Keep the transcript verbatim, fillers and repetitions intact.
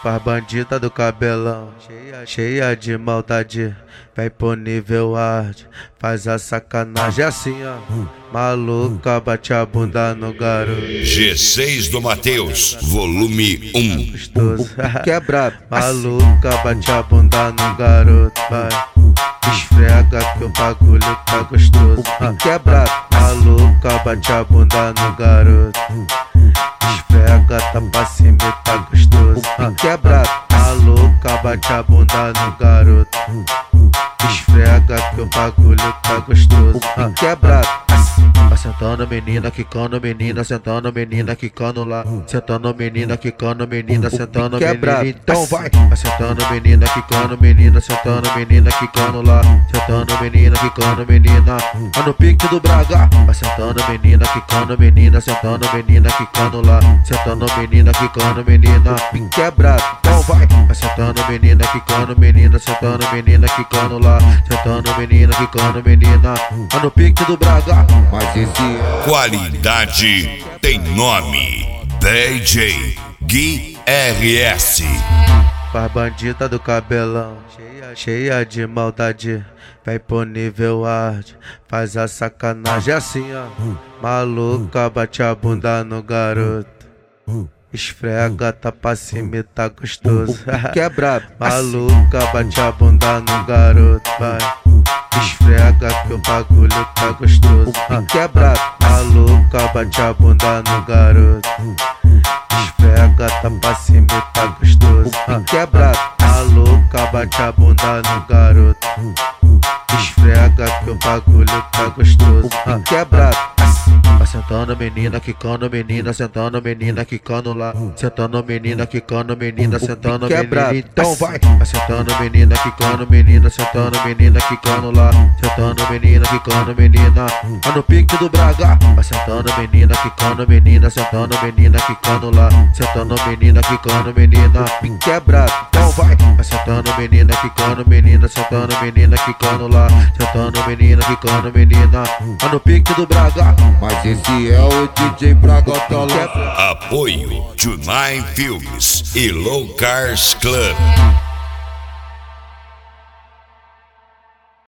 Faz bandida do cabelão, cheia, cheia de maldade. Vem pro nível hard, faz a sacanagem assim, ó. Maluca, bate a bunda no garoto. G seis do Matheus, volume um. Gostoso, que é brabo. Maluca, bate a bunda no garoto, vai. Esfrega que o bagulho tá gostoso, que é brabo. Maluca, bate a bunda no garoto. Esfrega, tá pra cima e tá gostoso, que é brabo. Maluca, bate a bunda no garoto. Esfrega que o bagulho tá gostoso, que é brabo. Vai sentando menina, quicando menina, sentando menina, quicando lá. Sentando menina, quicando menina, sentando menina. Então vai. Vai sentando menina, quicando menina, sentando menina, quicando lá. Sentando menina, quicando menina, é no pique do Braga. Vai sentando menina, quicando menina, sentando menina, quicando lá. Sentando menina, quicando menina, pique é brabo. Então vai. Vai sentando menina, quicando menina, sentando menina, quicando lá. Sentando menina, quicando menina, é no pique do Braga. Mas esse é... Qualidade tem nome. D J Gui R S. Faz bandida do cabelão, cheia, cheia de maldade. Vem pro nível hard, faz a sacanagem assim, ó. Maluca, bate a bunda no garoto. Esfrega, tá pra cima e tá gostoso, que é brabo. Maluca, bate a bunda no garoto, vai. Esfrega que o bagulho tá gostoso, que é brabo. Maluca, bate a bunda no garoto. Esfrega, tá pra cima e tá gostoso, que é brabo. Maluca, bate a bunda no garoto. Esfrega que o bagulho tá gostoso, que é brabo. Vai sentando menina, quicando menina, sentando menina, quicando lá. Sentando menina, quicando menina, sentando menina. Então vai. Vai sentando menina, quicando menina, sentando menina, quicando lá. Sentando menina, quicando menina, é no pique do Braga. Vai sentando menina, quicando menina, sentando menina, quicando lá. Sentando menina, quicando menina, pique é brabo. Então vai. Vai sentando menina, quicando menina, sentando menina, quicando lá. Sentando menina, quicando menina, é no pique do Braga. Mas esse é o D J Braga Talão. Apoio Tunai Filmes e Low Cars Club.